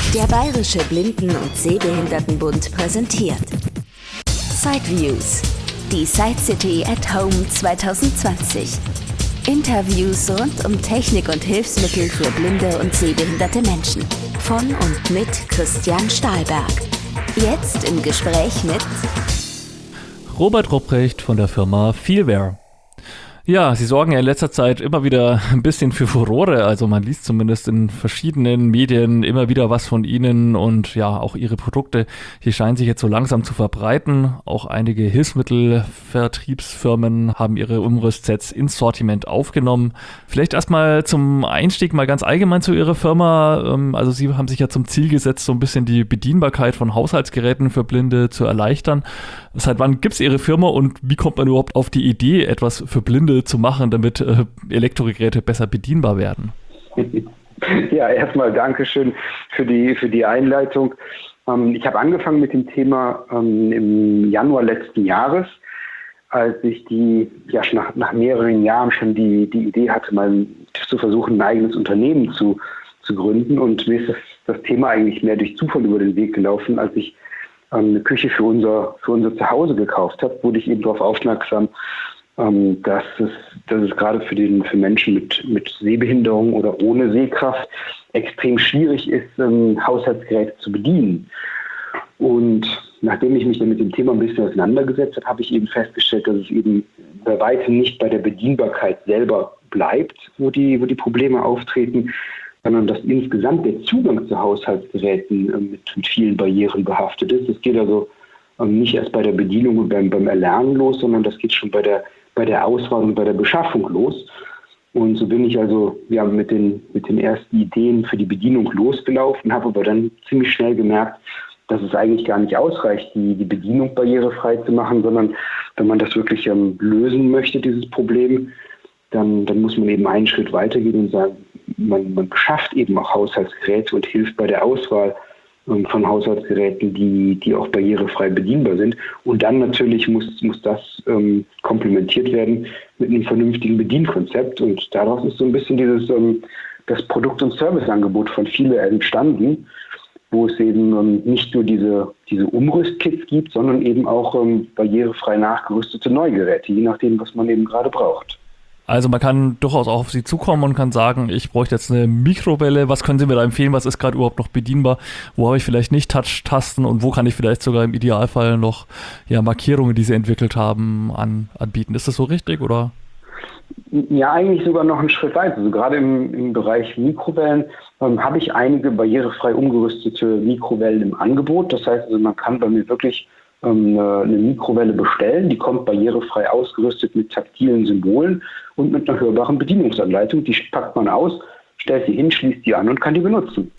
Der Bayerische Blinden- und Sehbehindertenbund präsentiert Sideviews, die Side City at Home 2020. Interviews rund um Technik und Hilfsmittel für blinde und sehbehinderte Menschen. Von und mit Christian Stahlberg. Jetzt im Gespräch mit Robert Rupprecht von der Firma Feelware. Ja, sie sorgen ja in letzter Zeit immer wieder ein bisschen für Furore, also man liest zumindest in verschiedenen Medien immer wieder was von ihnen und ja, auch ihre Produkte, die scheinen sich jetzt so langsam zu verbreiten. Auch einige Hilfsmittelvertriebsfirmen haben ihre Umrüstsets ins Sortiment aufgenommen. Vielleicht erstmal zum Einstieg mal ganz allgemein zu Ihrer Firma. Also Sie haben sich ja zum Ziel gesetzt, so ein bisschen die Bedienbarkeit von Haushaltsgeräten für Blinde zu erleichtern. Seit wann gibt es Ihre Firma und wie kommt man überhaupt auf die Idee, etwas für Blinde zu machen, damit Elektrogeräte besser bedienbar werden? Ja, erstmal Dankeschön für die Einleitung. Ich habe angefangen mit dem Thema im Januar letzten Jahres, als ich nach mehreren Jahren schon die Idee hatte, mal zu versuchen, ein eigenes Unternehmen zu gründen. Und mir ist das Thema eigentlich mehr durch Zufall über den Weg gelaufen. Als ich eine Küche für unser Zuhause gekauft habe, wurde ich eben darauf aufmerksam, dass es gerade für Menschen mit Sehbehinderung oder ohne Sehkraft extrem schwierig ist, Haushaltsgeräte zu bedienen. Und nachdem ich mich dann mit dem Thema ein bisschen auseinandergesetzt habe, habe ich eben festgestellt, dass es eben bei weitem nicht bei der Bedienbarkeit selber bleibt, wo die Probleme auftreten, sondern dass insgesamt der Zugang zu Haushaltsgeräten mit vielen Barrieren behaftet ist. Das geht also nicht erst bei der Bedienung und beim Erlernen los, sondern das geht schon bei der Auswahl und bei der Beschaffung los. Und so bin ich also mit den ersten Ideen für die Bedienung losgelaufen, habe aber dann ziemlich schnell gemerkt, dass es eigentlich gar nicht ausreicht, die Bedienung barrierefrei zu machen, sondern wenn man das wirklich lösen möchte, dieses Problem, dann muss man eben einen Schritt weitergehen und sagen, man beschafft eben auch Haushaltsgeräte und hilft bei der Auswahl von Haushaltsgeräten, die auch barrierefrei bedienbar sind. Und dann natürlich muss das komplementiert werden mit einem vernünftigen Bedienkonzept. Und daraus ist so ein bisschen das Produkt- und Serviceangebot von Feelware entstanden, wo es eben nicht nur diese Umrüstkits gibt, sondern eben auch barrierefrei nachgerüstete Neugeräte, je nachdem, was man eben gerade braucht. Also man kann durchaus auch auf Sie zukommen und kann sagen, ich bräuchte jetzt eine Mikrowelle, was können Sie mir da empfehlen, was ist gerade überhaupt noch bedienbar, wo habe ich vielleicht nicht Touch-Tasten und wo kann ich vielleicht sogar im Idealfall noch Markierungen, die Sie entwickelt haben, anbieten. Ist das so richtig oder? Ja, eigentlich sogar noch einen Schritt weiter. Also gerade im Bereich Mikrowellen habe ich einige barrierefrei umgerüstete Mikrowellen im Angebot. Das heißt, also man kann bei mir wirklich eine Mikrowelle bestellen, die kommt barrierefrei ausgerüstet mit taktilen Symbolen und mit einer hörbaren Bedienungsanleitung. Die packt man aus, stellt sie hin, schließt die an und kann die benutzen.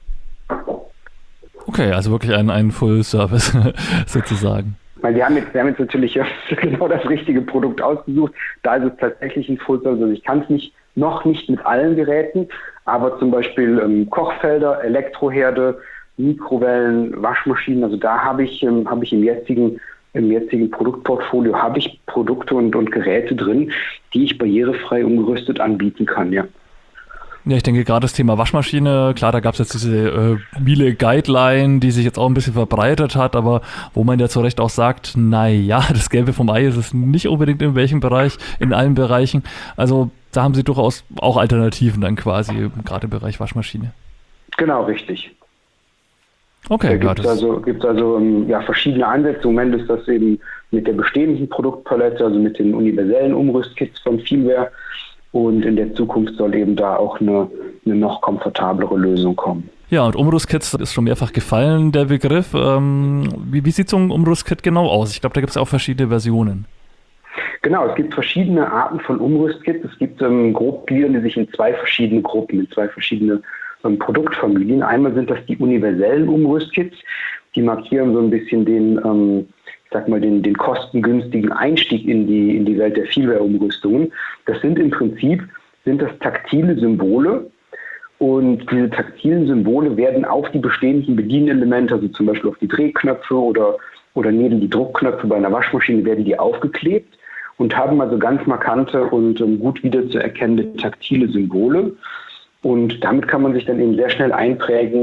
Okay, also wirklich ein Full-Service sozusagen. Weil wir haben jetzt natürlich genau das richtige Produkt ausgesucht. Da ist es tatsächlich ein Full-Service. Also ich kann es noch nicht mit allen Geräten, aber zum Beispiel Kochfelder, Elektroherde, Mikrowellen, Waschmaschinen, also da habe ich im jetzigen Produktportfolio habe ich Produkte und Geräte drin, die ich barrierefrei umgerüstet anbieten kann, ja. Ja, ich denke gerade das Thema Waschmaschine, klar, da gab es jetzt diese Miele Guideline, die sich jetzt auch ein bisschen verbreitet hat, aber wo man ja zu Recht auch sagt, naja, das Gelbe vom Ei ist es nicht unbedingt in welchem Bereich, in allen Bereichen. Also da haben Sie durchaus auch Alternativen dann quasi, gerade im Bereich Waschmaschine. Genau, richtig. Okay, da gibt es also verschiedene Ansätze. Im Moment ist das eben mit der bestehenden Produktpalette, also mit den universellen Umrüstkits von Feelware. Und in der Zukunft soll eben da auch eine noch komfortablere Lösung kommen. Ja, und Umrüstkits ist schon mehrfach gefallen, der Begriff. Wie sieht so ein Umrüstkit genau aus? Ich glaube, da gibt es auch verschiedene Versionen. Genau, es gibt verschiedene Arten von Umrüstkits. Es gibt grob gliedern die sich in zwei verschiedene Gruppen, in zwei verschiedene Produktfamilien. Einmal sind das die universellen Umrüstkits, die markieren so ein bisschen den kostengünstigen Einstieg in die Welt der Feelware-Umrüstungen. Das sind im Prinzip taktile Symbole und diese taktilen Symbole werden auf die bestehenden Bedienelemente, also zum Beispiel auf die Drehknöpfe oder neben die Druckknöpfe bei einer Waschmaschine werden die aufgeklebt und haben also ganz markante und gut wiederzuerkennende taktile Symbole. Und damit kann man sich dann eben sehr schnell einprägen,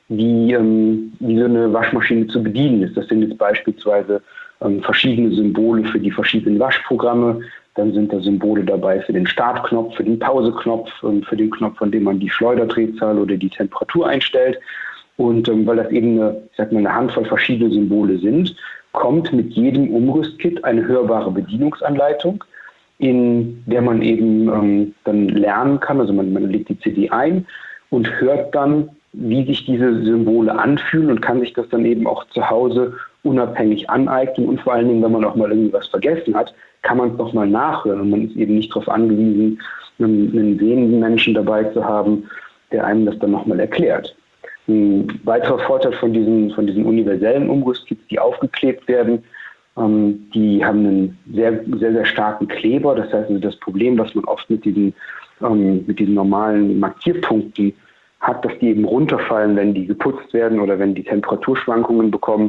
wie so eine Waschmaschine zu bedienen ist. Das sind jetzt beispielsweise verschiedene Symbole für die verschiedenen Waschprogramme. Dann sind da Symbole dabei für den Startknopf, für den Pauseknopf, für den Knopf, von dem man die Schleuderdrehzahl oder die Temperatur einstellt. Und weil das eben eine Handvoll verschiedene Symbole sind, kommt mit jedem Umrüstkit eine hörbare Bedienungsanleitung, in der man eben dann lernen kann. Also man legt die CD ein und hört dann, wie sich diese Symbole anfühlen und kann sich das dann eben auch zu Hause unabhängig aneignen. Und vor allen Dingen, wenn man auch mal irgendwie was vergessen hat, kann man es nochmal nachhören. Und man ist eben nicht darauf angewiesen, einen sehenden Menschen dabei zu haben, der einem das dann nochmal erklärt. Ein weiterer Vorteil von diesen universellen Umrüstkits, die aufgeklebt werden, die haben einen sehr, sehr, sehr starken Kleber. Das heißt, also das Problem, was man oft mit diesen normalen Markierpunkten hat, dass die eben runterfallen, wenn die geputzt werden oder wenn die Temperaturschwankungen bekommen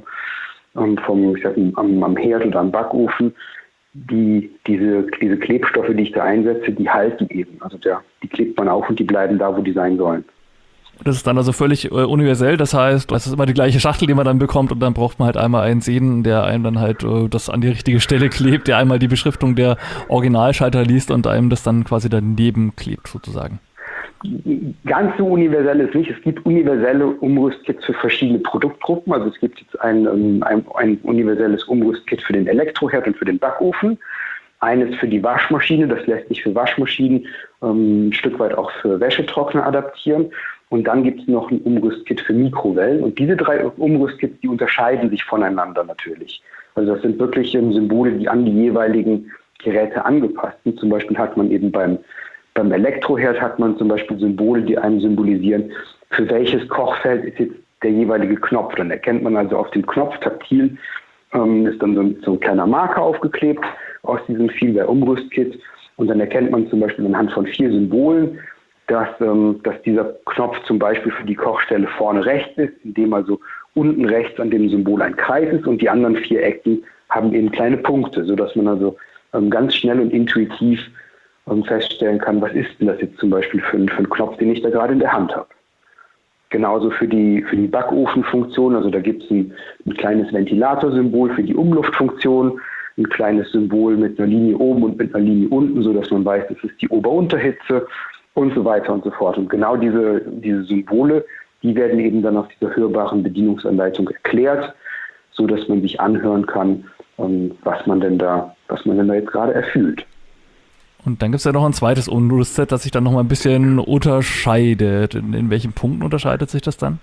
am Herd oder am Backofen. Diese Klebstoffe, die ich da einsetze, die halten eben. Also die klebt man auf und die bleiben da, wo die sein sollen. Das ist dann also völlig universell, das heißt, es ist immer die gleiche Schachtel, die man dann bekommt und dann braucht man halt einmal einen Sehenden, der einem dann halt das an die richtige Stelle klebt, der einmal die Beschriftung der Originalschalter liest und einem das dann quasi daneben klebt sozusagen. Ganz so universell ist nicht. Es gibt universelle Umrüstkits für verschiedene Produktgruppen. Also es gibt jetzt ein universelles Umrüstkit für den Elektroherd und für den Backofen. Eines für die Waschmaschine, das lässt sich für Waschmaschinen ein Stück weit auch für Wäschetrockner adaptieren. Und dann gibt es noch ein Umrüstkit für Mikrowellen. Und diese 3 Umrüstkits, die unterscheiden sich voneinander natürlich. Also das sind wirklich Symbole, die an die jeweiligen Geräte angepasst sind. Zum Beispiel hat man eben beim Elektroherd hat man zum Beispiel Symbole, die einem symbolisieren, für welches Kochfeld ist jetzt der jeweilige Knopf. Dann erkennt man also auf dem Knopf taktil, ist dann so ein kleiner Marker aufgeklebt aus diesem Feelware-Umrüstkit. Und dann erkennt man zum Beispiel anhand von 4 Symbolen, dass dieser Knopf zum Beispiel für die Kochstelle vorne rechts ist, indem also unten rechts an dem Symbol ein Kreis ist und die anderen 4 Ecken haben eben kleine Punkte, sodass man also ganz schnell und intuitiv feststellen kann, was ist denn das jetzt zum Beispiel für einen Knopf, den ich da gerade in der Hand habe. Genauso für die Backofenfunktion, also da gibt es ein kleines Ventilatorsymbol für die Umluftfunktion, ein kleines Symbol mit einer Linie oben und mit einer Linie unten, sodass man weiß, das ist die Ober-Unterhitze und so weiter und so fort. Und genau diese Symbole, die werden eben dann auf dieser hörbaren Bedienungsanleitung erklärt, sodass man sich anhören kann, was man denn da jetzt gerade erfüllt. Und dann gibt es ja noch ein zweites Umrüstset, das sich dann noch mal ein bisschen unterscheidet. In welchen Punkten unterscheidet sich das dann?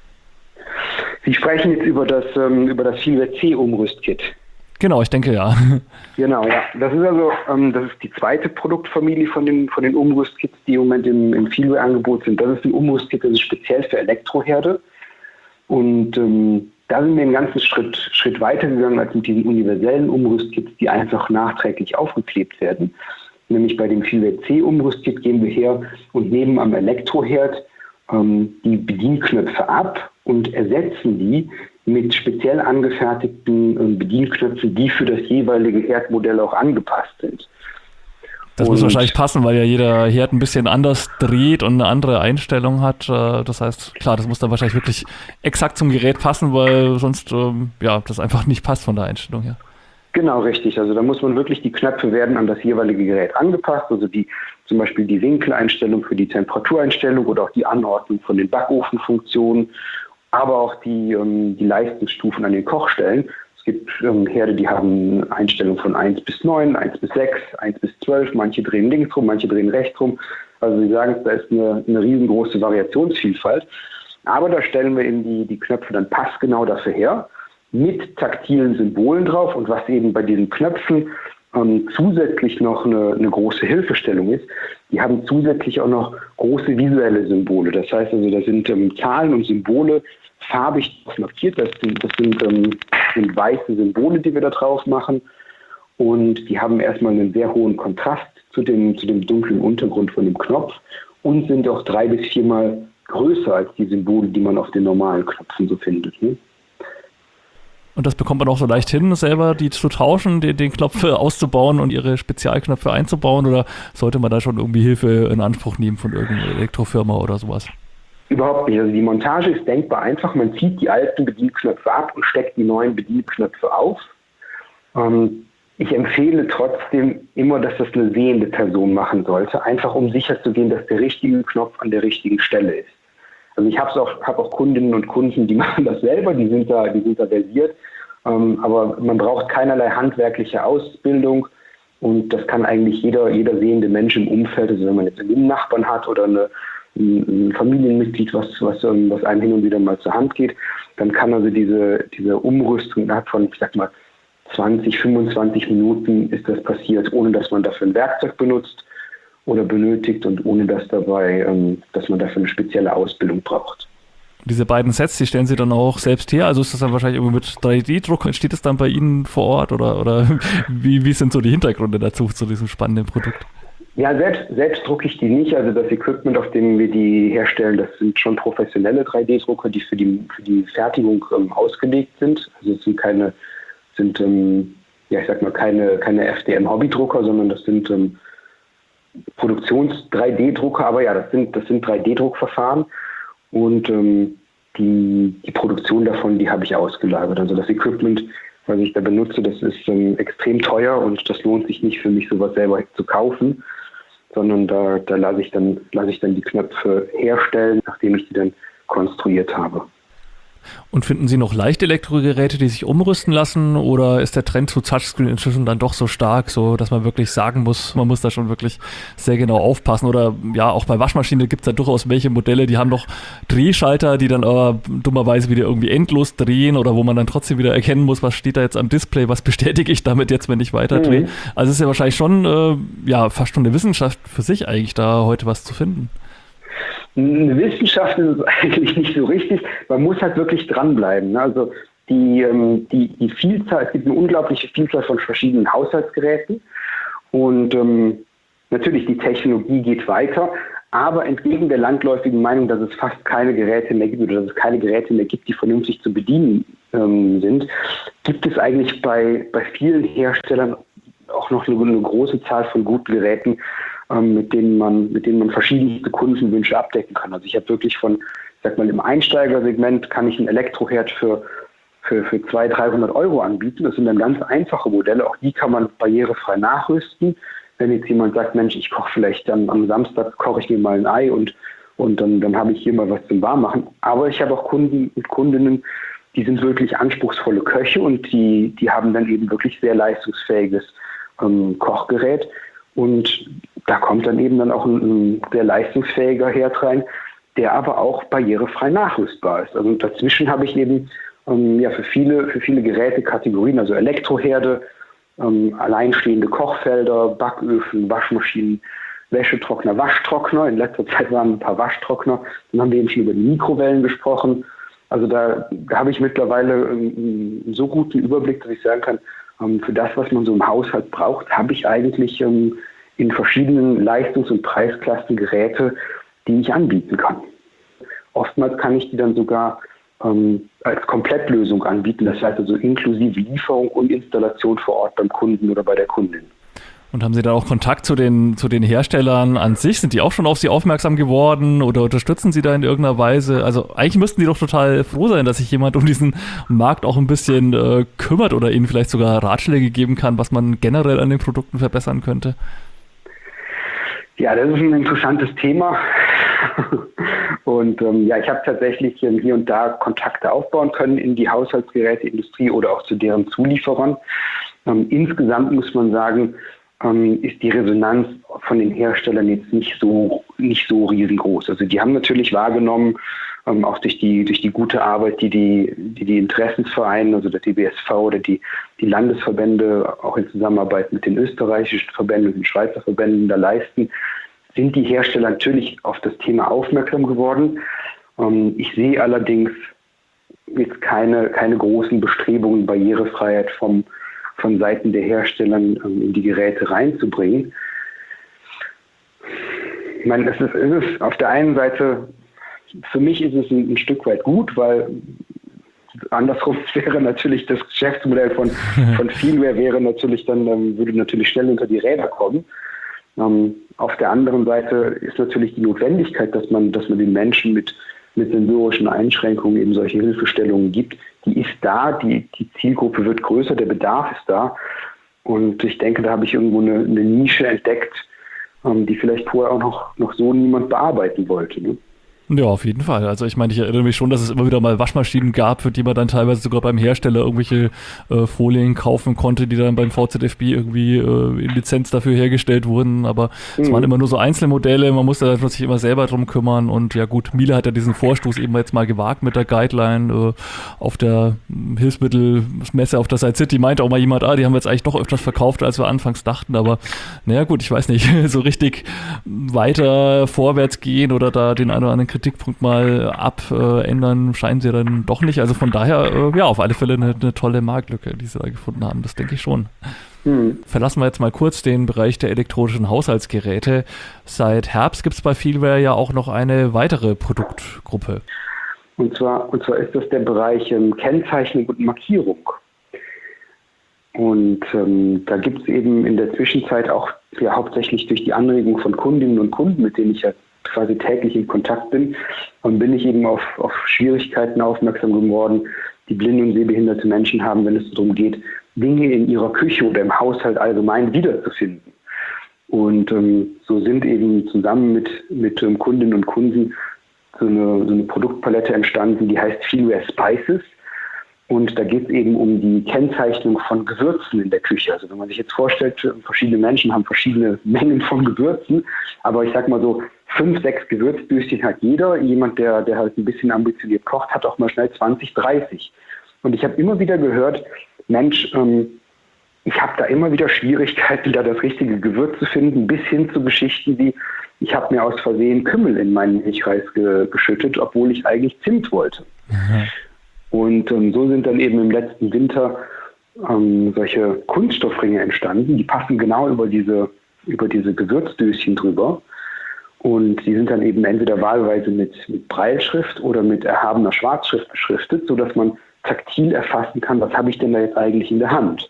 Sie sprechen jetzt über das Feelware C-Umrüstkit. Genau, ich denke ja. Genau, ja. Das ist die zweite Produktfamilie von den Umrüstkits, die im Moment im Feelware-Angebot sind. Das ist ein Umrüstkit, das ist speziell für Elektroherde. Und da sind wir einen ganzen Schritt weiter gegangen als mit diesen universellen Umrüstkits, die einfach nachträglich aufgeklebt werden. Nämlich bei dem Feelware C-Umrüstkit gehen wir her und nehmen am Elektroherd die Bedienknöpfe ab und ersetzen die mit speziell angefertigten Bedienknöpfen, die für das jeweilige Herdmodell auch angepasst sind. Das muss wahrscheinlich passen, weil ja jeder Herd ein bisschen anders dreht und eine andere Einstellung hat. Das heißt, klar, das muss dann wahrscheinlich wirklich exakt zum Gerät passen, weil sonst das einfach nicht passt von der Einstellung her. Genau, richtig. Also da muss man wirklich, die Knöpfe werden an das jeweilige Gerät angepasst. Also zum Beispiel die Winkeleinstellung für die Temperatureinstellung oder auch die Anordnung von den Backofenfunktionen, aber auch die Leistungsstufen an den Kochstellen. Es gibt Herde, die haben Einstellungen von 1 bis 9, 1 bis 6, 1 bis 12. Manche drehen links rum, manche drehen rechts rum. Also Sie sagen, da ist eine riesengroße Variationsvielfalt. Aber da stellen wir eben die Knöpfe dann passgenau dafür her, mit taktilen Symbolen drauf. Und was eben bei diesen Knöpfen zusätzlich noch eine große Hilfestellung ist, die haben zusätzlich auch noch große visuelle Symbole. Das heißt also, da sind Zahlen und Symbole farbig markiert. Das sind weiße Symbole, die wir da drauf machen. Und die haben erstmal einen sehr hohen Kontrast zu dem dunklen Untergrund von dem Knopf und sind auch 3 bis 4 Mal größer als die Symbole, die man auf den normalen Knöpfen so findet. Ne? Und das bekommt man auch so leicht hin, selber die zu tauschen, den Knopf auszubauen und ihre Spezialknöpfe einzubauen? Oder sollte man da schon irgendwie Hilfe in Anspruch nehmen von irgendeiner Elektrofirma oder sowas? Überhaupt nicht. Also die Montage ist denkbar einfach. Man zieht die alten Bedienknöpfe ab und steckt die neuen Bedienknöpfe auf. Ich empfehle trotzdem immer, dass das eine sehende Person machen sollte, einfach um sicherzugehen, dass der richtige Knopf an der richtigen Stelle ist. Also ich habe auch Kundinnen und Kunden, die machen das selber, die sind da versiert, aber man braucht keinerlei handwerkliche Ausbildung und das kann eigentlich jeder sehende Mensch im Umfeld, also wenn man jetzt einen Nachbarn hat oder ein Familienmitglied, was einem hin und wieder mal zur Hand geht, dann kann also diese Umrüstung innerhalb von, ich sag mal, 20, 25 Minuten ist das passiert, ohne dass man dafür ein Werkzeug benutzt oder benötigt und ohne dass man dafür eine spezielle Ausbildung braucht. Diese beiden Sets, die stellen Sie dann auch selbst her? Also ist das dann wahrscheinlich irgendwie mit 3D-Druck? Entsteht das dann bei Ihnen vor Ort oder wie sind so die Hintergründe dazu, zu diesem spannenden Produkt? Ja, selbst drucke ich die nicht. Also das Equipment, auf dem wir die herstellen, das sind schon professionelle 3D-Drucker, die für die Fertigung ausgelegt sind. Also es sind keine FDM-Hobby-Drucker, sondern das sind Produktions-3D-Drucker. Aber ja, das sind 3D-Druckverfahren und die Produktion davon, die habe ich ausgelagert. Also das Equipment, was ich da benutze, das ist extrem teuer und das lohnt sich nicht für mich, sowas selber zu kaufen, sondern da lasse ich dann die Knöpfe herstellen, nachdem ich die dann konstruiert habe. Und finden Sie noch Leichtelektrogeräte, die sich umrüsten lassen, oder ist der Trend zu Touchscreen inzwischen dann doch so stark, so dass man wirklich sagen muss, man muss da schon wirklich sehr genau aufpassen? Oder ja, auch bei Waschmaschinen gibt es ja durchaus welche Modelle, die haben noch Drehschalter, die dann aber dummerweise wieder irgendwie endlos drehen oder wo man dann trotzdem wieder erkennen muss, was steht da jetzt am Display, was bestätige ich damit jetzt, wenn ich weiter drehe. Also es ist ja wahrscheinlich schon fast schon eine Wissenschaft für sich eigentlich, da heute was zu finden. Eine Wissenschaft ist es eigentlich nicht so richtig. Man muss halt wirklich dranbleiben. Also die Vielzahl, es gibt eine unglaubliche Vielzahl von verschiedenen Haushaltsgeräten und natürlich die Technologie geht weiter, aber entgegen der landläufigen Meinung, dass es fast keine Geräte mehr gibt oder dass es keine Geräte mehr gibt, die vernünftig zu bedienen sind, gibt es eigentlich bei vielen Herstellern auch noch eine große Zahl von guten Geräten, mit denen man verschiedenste Kundenwünsche abdecken kann. Also ich habe wirklich im Einsteigersegment kann ich einen Elektroherd für 200-300 € anbieten. Das sind dann ganz einfache Modelle, auch die kann man barrierefrei nachrüsten. Wenn jetzt jemand sagt, Mensch, ich koche vielleicht dann am Samstag, koche ich mir mal ein Ei und dann habe ich hier mal was zum Warmmachen. Aber ich habe auch Kunden und Kundinnen, die sind wirklich anspruchsvolle Köche und die haben dann eben wirklich sehr leistungsfähiges Kochgerät. Und da kommt dann eben auch ein sehr leistungsfähiger Herd rein, der aber auch barrierefrei nachrüstbar ist. Also dazwischen habe ich eben für viele Gerätekategorien, also Elektroherde, alleinstehende Kochfelder, Backöfen, Waschmaschinen, Wäschetrockner, Waschtrockner. In letzter Zeit waren ein paar Waschtrockner. Dann haben wir eben schon über die Mikrowellen gesprochen. Also da habe ich mittlerweile einen so guten Überblick, dass ich sagen kann, für das, was man so im Haushalt braucht, habe ich eigentlich in verschiedenen Leistungs- und Preisklassen Geräte, die ich anbieten kann. Oftmals kann ich die dann sogar als Komplettlösung anbieten, das heißt also inklusive Lieferung und Installation vor Ort beim Kunden oder bei der Kundin. Und haben Sie da auch Kontakt zu den Herstellern an sich? Sind die auch schon auf Sie aufmerksam geworden oder unterstützen Sie da in irgendeiner Weise? Also eigentlich müssten die doch total froh sein, dass sich jemand um diesen Markt auch ein bisschen kümmert oder Ihnen vielleicht sogar Ratschläge geben kann, was man generell an den Produkten verbessern könnte. Ja, das ist ein interessantes Thema. Und ich habe tatsächlich hier und da Kontakte aufbauen können in die Haushaltsgeräteindustrie oder auch zu deren Zulieferern. Insgesamt muss man sagen, ist die Resonanz von den Herstellern jetzt nicht so riesengroß. Also die haben natürlich wahrgenommen, auch durch die gute Arbeit, die Interessensvereine, also der DBSV oder die Landesverbände auch in Zusammenarbeit mit den österreichischen Verbänden und den Schweizer Verbänden da leisten, sind die Hersteller natürlich auf das Thema aufmerksam geworden. Ich sehe allerdings jetzt keine großen Bestrebungen, Barrierefreiheit von Seiten der Hersteller in die Geräte reinzubringen. Ich meine, es ist auf der einen Seite, für mich ist es ein Stück weit gut, weil andersrum wäre natürlich das Geschäftsmodell von Feelware würde natürlich schnell unter die Räder kommen. Auf der anderen Seite ist natürlich die Notwendigkeit, dass man den Menschen mit mit sensorischen Einschränkungen eben solche Hilfestellungen gibt. Die ist da, die Zielgruppe wird größer, der Bedarf ist da. Und ich denke, da habe ich irgendwo eine Nische entdeckt, die vielleicht vorher auch noch so niemand bearbeiten wollte. Ne? Ja, auf jeden Fall. Also ich meine, ich erinnere mich schon, dass es immer wieder mal Waschmaschinen gab, für die man dann teilweise sogar beim Hersteller irgendwelche Folien kaufen konnte, die dann beim VZFB irgendwie in Lizenz dafür hergestellt wurden. Aber es waren immer nur so Einzelmodelle, man musste dann sich immer selber drum kümmern. Und ja gut, Miele hat ja diesen Vorstoß eben jetzt mal gewagt mit der Guideline auf der Hilfsmittelmesse auf der Side City. Meinte auch mal jemand, die haben wir jetzt eigentlich doch öfters verkauft, als wir anfangs dachten. Aber naja gut, ich weiß nicht, so richtig weiter vorwärts gehen oder da den einen oder anderen Kritikpunkt mal abändern, scheinen sie dann doch nicht. Also von daher, auf alle Fälle eine tolle Marktlücke, die sie da gefunden haben. Das denke ich schon. Verlassen wir jetzt mal kurz den Bereich der elektronischen Haushaltsgeräte. Seit Herbst gibt es bei Feelware ja auch noch eine weitere Produktgruppe. Und zwar ist das der Bereich Kennzeichnung und Markierung. Und da gibt es eben in der Zwischenzeit auch hauptsächlich durch die Anregung von Kundinnen und Kunden, mit denen ich ja quasi täglich in Kontakt bin, bin ich eben auf Schwierigkeiten aufmerksam geworden, die blinde und sehbehinderte Menschen haben, wenn es darum geht, Dinge in ihrer Küche oder im Haushalt allgemein wiederzufinden. Und so sind eben zusammen mit Kundinnen und Kunden so eine Produktpalette entstanden, die heißt Feelware Spices. Und da geht es eben um die Kennzeichnung von Gewürzen in der Küche. Also wenn man sich jetzt vorstellt, verschiedene Menschen haben verschiedene Mengen von Gewürzen, aber ich sag mal so, 5, 6 Gewürzdöschen hat jeder. Jemand, der halt ein bisschen ambitioniert kocht, hat auch mal schnell 20, 30. Und ich habe immer wieder gehört, Mensch, ich habe da immer wieder Schwierigkeiten, da das richtige Gewürz zu finden, bis hin zu Geschichten wie, ich habe mir aus Versehen Kümmel in meinen Milchreis geschüttet, obwohl ich eigentlich Zimt wollte. Mhm. Und so sind dann eben im letzten Winter solche Kunststoffringe entstanden, die passen genau über diese Gewürzdöschen drüber. Und die sind dann eben entweder wahlweise mit Brailleschrift oder mit erhabener Schwarzschrift beschriftet, sodass man taktil erfassen kann, was habe ich denn da jetzt eigentlich in der Hand.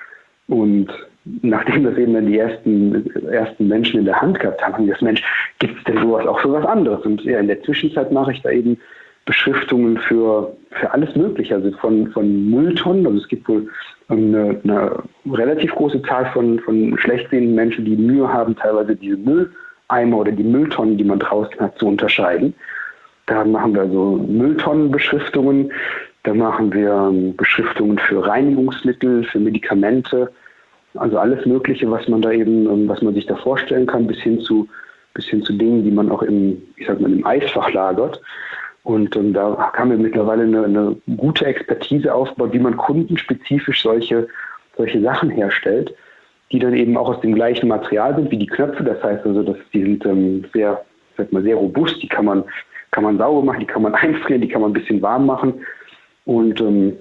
Und nachdem das eben dann die ersten Menschen in der Hand gehabt haben, haben die gesagt, Mensch, gibt es denn sowas auch für was anderes? Und ja, in der Zwischenzeit mache ich da eben Beschriftungen für alles Mögliche, also von Mülltonnen. Also es gibt wohl eine relativ große Zahl von schlecht sehenden Menschen, die Mühe haben, teilweise diese Mülleimer oder die Mülltonnen, die man draußen hat, zu unterscheiden. Da machen wir so Mülltonnenbeschriftungen, da machen wir Beschriftungen für Reinigungsmittel, für Medikamente, also alles Mögliche, was man sich da vorstellen kann, bis hin zu Dingen, die man auch im Eisfach lagert. Und da haben wir mittlerweile eine gute Expertise aufgebaut, wie man kundenspezifisch solche Sachen herstellt, die dann eben auch aus dem gleichen Material sind wie die Knöpfe. Das heißt also, die sind sehr robust, die kann man sauber machen, die kann man einfrieren, die kann man ein bisschen warm machen. Und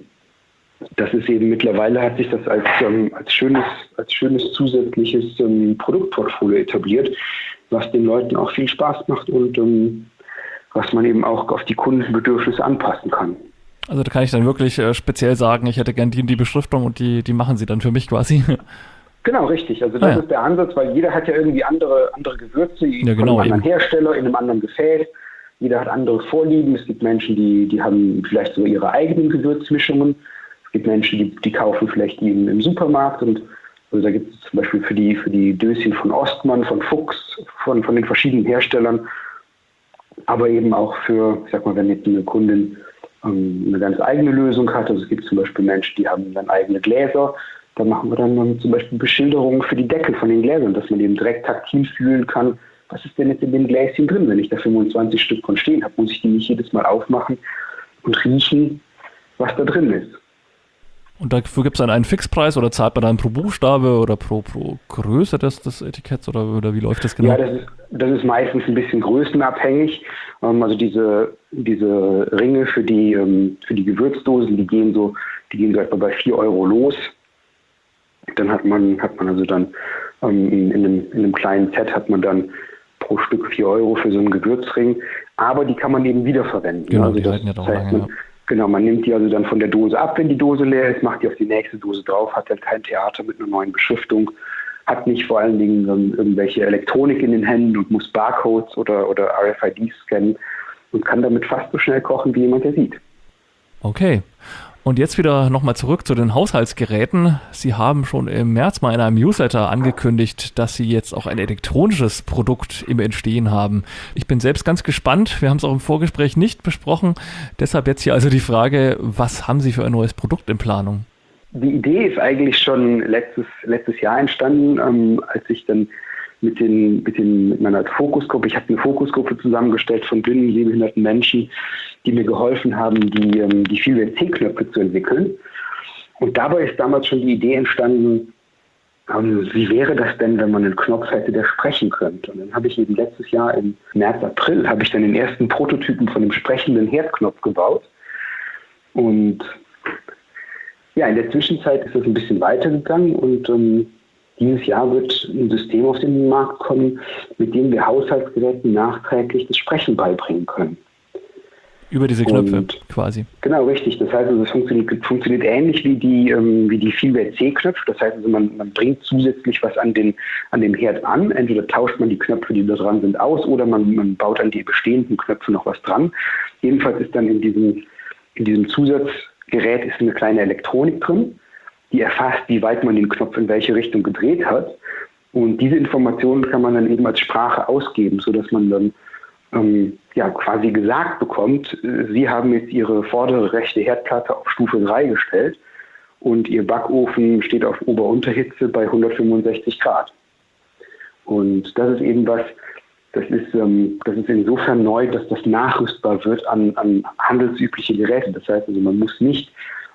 das ist eben mittlerweile, hat sich das als schönes zusätzliches Produktportfolio etabliert, was den Leuten auch viel Spaß macht und was man eben auch auf die Kundenbedürfnisse anpassen kann. Also da kann ich dann wirklich speziell sagen, ich hätte gern die Beschriftung und die machen sie dann für mich quasi. Genau, richtig. Also das ist der Ansatz, weil jeder hat ja irgendwie andere Gewürze, von einem anderen Hersteller, in einem anderen Gefäß. Jeder hat andere Vorlieben. Es gibt Menschen, die haben vielleicht so ihre eigenen Gewürzmischungen. Es gibt Menschen, die kaufen vielleicht die im Supermarkt. Und also da gibt es zum Beispiel für die Döschen von Ostmann, von Fuchs, von den verschiedenen Herstellern, aber eben auch für, ich sag mal, wenn jetzt eine Kundin eine ganz eigene Lösung hat. Also es gibt zum Beispiel Menschen, die haben dann eigene Gläser. Da machen wir dann zum Beispiel Beschilderungen für die Deckel von den Gläsern, dass man eben direkt taktil fühlen kann, was ist denn jetzt in dem Gläschen drin? Wenn ich da 25 Stück von stehen habe, muss ich die nicht jedes Mal aufmachen und riechen, was da drin ist. Und dafür gibt es dann einen Fixpreis oder zahlt man dann pro Buchstabe oder pro Größe des Etiketts oder wie läuft das genau? Ja, das ist meistens ein bisschen größenabhängig. Also diese Ringe für die Gewürzdosen, die gehen so etwa bei 4 € los. Dann hat man also dann in einem kleinen Set hat man dann pro Stück 4 € für so einen Gewürzring. Aber die kann man eben wiederverwenden. Genau, also die halten ja doch lange, ja. Genau, man nimmt die also dann von der Dose ab, wenn die Dose leer ist, macht die auf die nächste Dose drauf, hat dann kein Theater mit einer neuen Beschriftung, hat nicht vor allen Dingen irgendwelche Elektronik in den Händen und muss Barcodes oder RFIDs scannen. und kann damit fast so schnell kochen, wie jemand, der sieht. Okay. Und jetzt wieder nochmal zurück zu den Haushaltsgeräten. Sie haben schon im März mal in einem Newsletter angekündigt, dass Sie jetzt auch ein elektronisches Produkt im Entstehen haben. Ich bin selbst ganz gespannt. Wir haben es auch im Vorgespräch nicht besprochen. Deshalb jetzt hier also die Frage, was haben Sie für ein neues Produkt in Planung? Die Idee ist eigentlich schon letztes Jahr entstanden, als ich dann mit meiner Fokusgruppe, ich habe eine Fokusgruppe zusammengestellt von blinden, sehbehinderten Menschen, die mir geholfen haben, die Feelware-C-Knöpfe zu entwickeln. Und dabei ist damals schon die Idee entstanden, wie wäre das denn, wenn man einen Knopf hätte, der sprechen könnte? Und dann habe ich eben letztes Jahr im März, April, habe ich dann den ersten Prototypen von einem sprechenden Herdknopf gebaut. Und ja, in der Zwischenzeit ist es ein bisschen weitergegangen und dieses Jahr wird ein System auf den Markt kommen, mit dem wir Haushaltsgeräten nachträglich das Sprechen beibringen können. Über diese Knöpfe quasi. Genau, richtig. Das heißt, also, es funktioniert ähnlich wie die Feelware-C-Knöpfe. Das heißt, also, man bringt zusätzlich was an dem Herd an. Entweder tauscht man die Knöpfe, die da dran sind, aus, oder man baut an die bestehenden Knöpfe noch was dran. Jedenfalls ist dann in diesem Zusatzgerät ist eine kleine Elektronik drin, die erfasst, wie weit man den Knopf in welche Richtung gedreht hat. Und diese Informationen kann man dann eben als Sprache ausgeben, sodass man dann quasi gesagt bekommt, Sie haben jetzt Ihre vordere rechte Herdplatte auf Stufe 3 gestellt und Ihr Backofen steht auf Ober-Unterhitze bei 165 Grad. Und das ist eben was, das ist insofern neu, dass das nachrüstbar wird an handelsübliche Geräte. Das heißt also, man muss nicht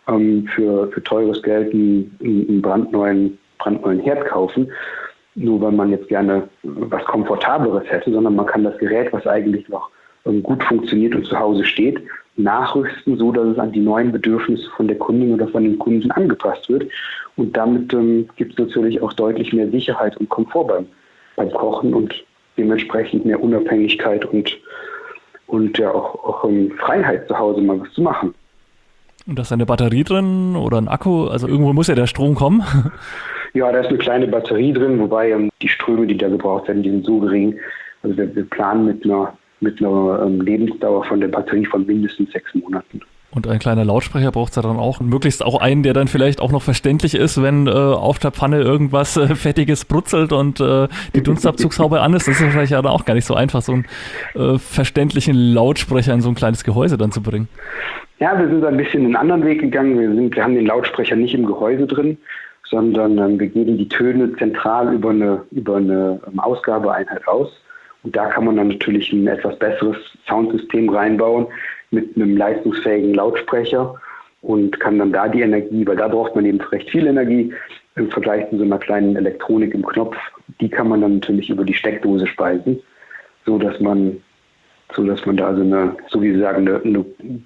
für teures Geld einen brandneuen Herd kaufen, nur weil man jetzt gerne was Komfortableres hätte, sondern man kann das Gerät, was eigentlich noch gut funktioniert und zu Hause steht, nachrüsten, so dass es an die neuen Bedürfnisse von der Kundin oder von den Kunden angepasst wird. Und damit gibt es natürlich auch deutlich mehr Sicherheit und Komfort beim Kochen und dementsprechend mehr Unabhängigkeit und ja auch Freiheit zu Hause mal was zu machen. Und da ist eine Batterie drin oder ein Akku? Also irgendwo muss ja der Strom kommen. Ja, da ist eine kleine Batterie drin, wobei die Ströme, die da gebraucht werden, die sind so gering. Also wir planen mit einer Lebensdauer von der Batterie von mindestens 6 Monaten. Und ein kleiner Lautsprecher braucht es ja dann auch. Und möglichst auch einen, der dann vielleicht auch noch verständlich ist, wenn auf der Pfanne irgendwas Fettiges brutzelt und die Dunstabzugshaube an ist. Das ist wahrscheinlich ja auch gar nicht so einfach, so einen verständlichen Lautsprecher in so ein kleines Gehäuse dann zu bringen. Ja, wir sind ein bisschen einen anderen Weg gegangen. Wir haben den Lautsprecher nicht im Gehäuse drin, sondern wir geben die Töne zentral über eine Ausgabeeinheit aus. Und da kann man dann natürlich ein etwas besseres Soundsystem reinbauen mit einem leistungsfähigen Lautsprecher und kann dann da die Energie, weil da braucht man eben recht viel Energie im Vergleich zu so einer kleinen Elektronik im Knopf, die kann man dann natürlich über die Steckdose speisen, so dass man da also eine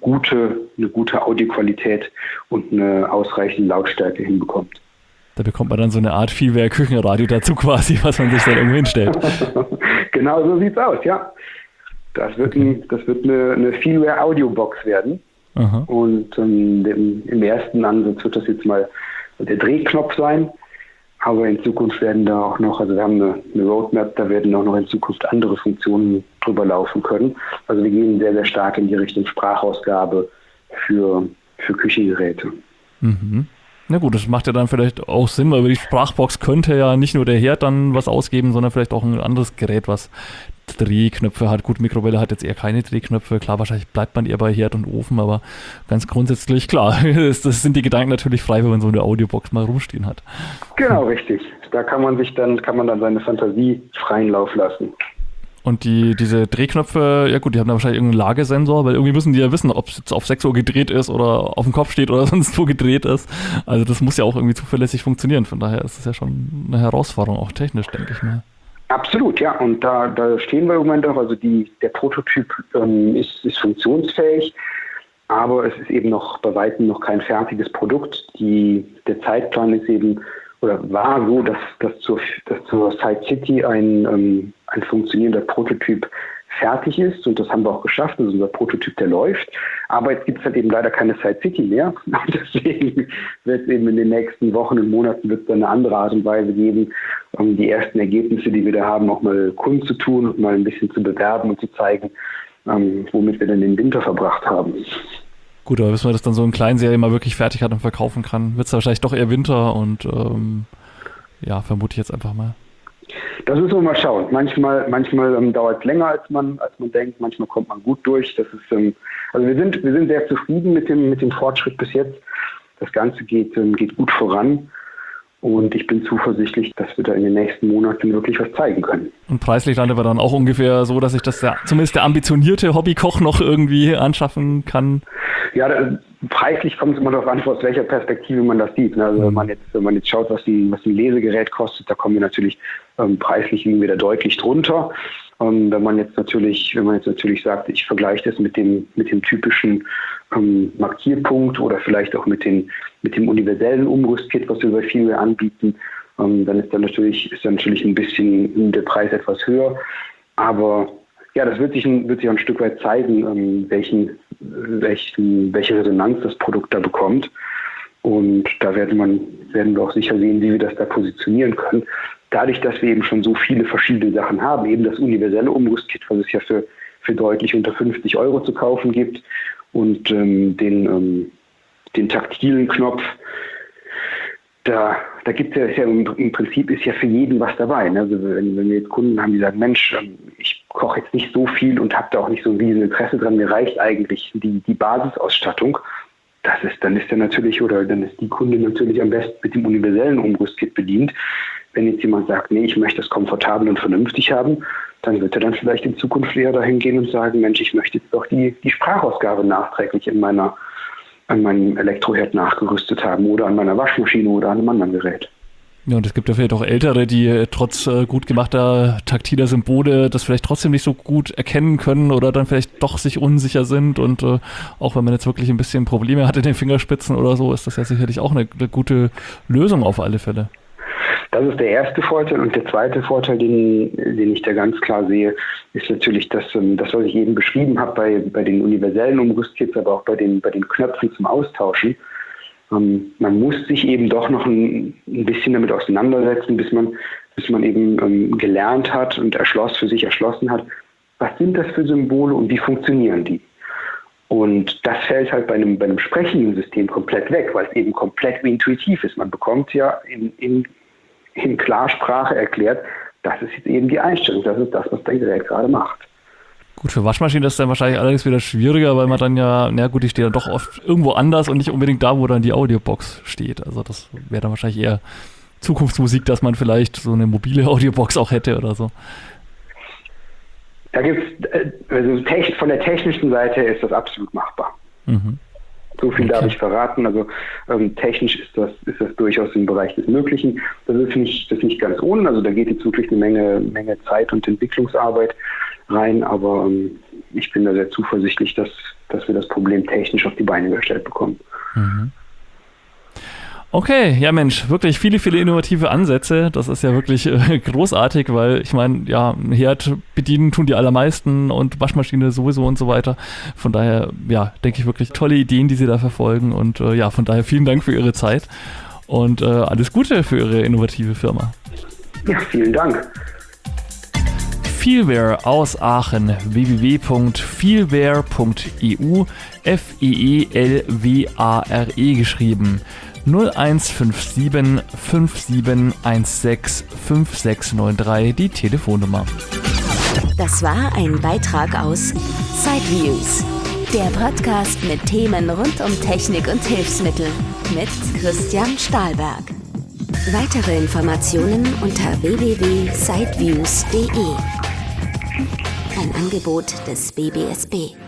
gute Audioqualität und eine ausreichende Lautstärke hinbekommt. Da bekommt man dann so eine Art Feelware-Küchenradio dazu quasi, was man sich dann irgendwo hinstellt. Genau so sieht's aus, ja. Das wird eine Feelware-Audiobox werden. Aha. Und im ersten Ansatz wird das jetzt mal der Drehknopf sein. Aber in Zukunft werden da auch noch, also wir haben eine Roadmap, da werden auch noch in Zukunft andere Funktionen drüber laufen können. Also wir gehen sehr, sehr stark in die Richtung Sprachausgabe für Küchengeräte. Mhm. Na gut, das macht ja dann vielleicht auch Sinn, weil über die Sprachbox könnte ja nicht nur der Herd dann was ausgeben, sondern vielleicht auch ein anderes Gerät, was Drehknöpfe hat. Gut, Mikrowelle hat jetzt eher keine Drehknöpfe. Klar, wahrscheinlich bleibt man eher bei Herd und Ofen, aber ganz grundsätzlich, klar, das sind die Gedanken natürlich frei, wenn man so eine Audiobox mal rumstehen hat. Genau, richtig. Da kann man dann seine Fantasie freien Lauf lassen. Und diese Drehknöpfe, ja gut, die haben da wahrscheinlich irgendeinen Lagesensor, weil irgendwie müssen die ja wissen, ob es jetzt auf 6 Uhr gedreht ist oder auf dem Kopf steht oder sonst wo gedreht ist. Also das muss ja auch irgendwie zuverlässig funktionieren. Von daher ist es ja schon eine Herausforderung, auch technisch, denke ich mal. Absolut, ja. Und da stehen wir im Moment auch. Also der Prototyp ist funktionsfähig, aber es ist eben noch bei weitem noch kein fertiges Produkt. Der Zeitplan ist eben oder war so, dass zur Side City ein funktionierender Prototyp fertig ist und das haben wir auch geschafft. Das ist unser Prototyp, der läuft. Aber jetzt gibt es halt eben leider keine Side City mehr. Deswegen wird es eben in den nächsten Wochen und Monaten wird es dann eine andere Art und Weise geben, die ersten Ergebnisse, die wir da haben, auch mal kundzutun und mal ein bisschen zu bewerben und zu zeigen, womit wir dann den Winter verbracht haben. Gut, aber bis man das dann so in kleinen Serien mal wirklich fertig hat und verkaufen kann, wird es wahrscheinlich doch eher Winter und vermute ich jetzt einfach mal. Das müssen wir mal schauen. Manchmal dauert es länger, als man denkt. Manchmal kommt man gut durch. Das ist, also wir sind sehr zufrieden mit dem Fortschritt bis jetzt. Das Ganze geht gut voran. Und ich bin zuversichtlich, dass wir da in den nächsten Monaten wirklich was zeigen können. Und preislich landen wir dann auch ungefähr so, dass ich das zumindest der ambitionierte Hobbykoch noch irgendwie anschaffen kann? Ja, preislich kommt es immer darauf an, aus welcher Perspektive man das sieht. Also wenn man jetzt schaut, was ein Lesegerät kostet, da kommen wir natürlich preislich wieder deutlich drunter. Und wenn man jetzt natürlich sagt, ich vergleiche das mit dem typischen Markierpunkt oder vielleicht auch mit dem universellen Umrüstkit, was wir bei Feelware anbieten, dann ist dann natürlich ein bisschen der Preis etwas höher. Aber ja, das wird sich ein Stück weit zeigen, welche Resonanz das Produkt da bekommt. Und da werden wir auch sicher sehen, wie wir das da positionieren können. Dadurch, dass wir eben schon so viele verschiedene Sachen haben, eben das universelle Umrüstkit, was es ja für deutlich unter 50 € zu kaufen gibt, und den taktilen Knopf, da gibt es ja im Prinzip ist ja für jeden was dabei. Ne? Also wenn wir jetzt Kunden haben, die sagen, Mensch, ich koche jetzt nicht so viel und habe da auch nicht so ein riesen Interesse dran, mir reicht eigentlich die Basisausstattung. Dann ist die Kunde natürlich am besten mit dem universellen Umrüstkit bedient. Wenn jetzt jemand sagt, nee, ich möchte das komfortabel und vernünftig haben, dann wird er dann vielleicht in Zukunft eher dahin gehen und sagen, Mensch, ich möchte jetzt doch die Sprachausgabe nachträglich an meinem Elektroherd nachgerüstet haben oder an meiner Waschmaschine oder an einem anderen Gerät. Ja, und es gibt ja vielleicht auch Ältere, die trotz gut gemachter taktiler Symbole das vielleicht trotzdem nicht so gut erkennen können oder dann vielleicht doch sich unsicher sind. Und auch wenn man jetzt wirklich ein bisschen Probleme hat in den Fingerspitzen oder so, ist das ja sicherlich auch eine gute Lösung auf alle Fälle. Das ist der erste Vorteil. Und der zweite Vorteil, den ich da ganz klar sehe, ist natürlich das, was ich eben beschrieben habe bei den universellen Umrüstkits, aber auch bei den Knöpfen zum Austauschen. Man muss sich eben doch noch ein bisschen damit auseinandersetzen, bis man eben gelernt hat und für sich erschlossen hat, was sind das für Symbole und wie funktionieren die. Und das fällt halt bei einem sprechenden System komplett weg, weil es eben komplett intuitiv ist. Man bekommt ja in Klarsprache erklärt, das ist jetzt eben die Einstellung, das ist das, was dein Gerät gerade macht. Gut, für Waschmaschinen ist dann wahrscheinlich allerdings wieder schwieriger, weil man dann die steht dann doch oft irgendwo anders und nicht unbedingt da, wo dann die Audiobox steht. Also das wäre dann wahrscheinlich eher Zukunftsmusik, dass man vielleicht so eine mobile Audiobox auch hätte oder so. Da gibt's, also von der technischen Seite ist das absolut machbar. Mhm. So viel darf ich verraten. Also technisch ist das durchaus im Bereich des Möglichen. Das ist nicht ganz ohne. Also da geht jetzt wirklich eine Menge Zeit und Entwicklungsarbeit rein. Aber ich bin da sehr zuversichtlich, dass wir das Problem technisch auf die Beine gestellt bekommen. Mhm. Okay, ja Mensch, wirklich viele, viele innovative Ansätze. Das ist ja wirklich großartig, weil ich meine, ja, ein Herd bedienen tun die allermeisten und Waschmaschine sowieso und so weiter. Von daher, ja, denke ich wirklich tolle Ideen, die Sie da verfolgen und ja, von daher vielen Dank für Ihre Zeit und alles Gute für Ihre innovative Firma. Ja, vielen Dank. Feelware aus Aachen, www.feelware.eu, Feelware geschrieben. 0157 5716 5693 die Telefonnummer. Das war ein Beitrag aus Sideviews, der Podcast mit Themen rund um Technik und Hilfsmittel mit Christian Stahlberg. Weitere Informationen unter www.sideviews.de. Ein Angebot des BBSB.